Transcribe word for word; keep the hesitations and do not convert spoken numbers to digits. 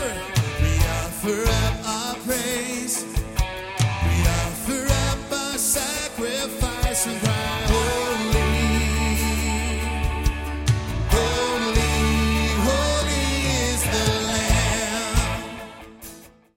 We offer up our praise. We offer up our sacrifice and cry.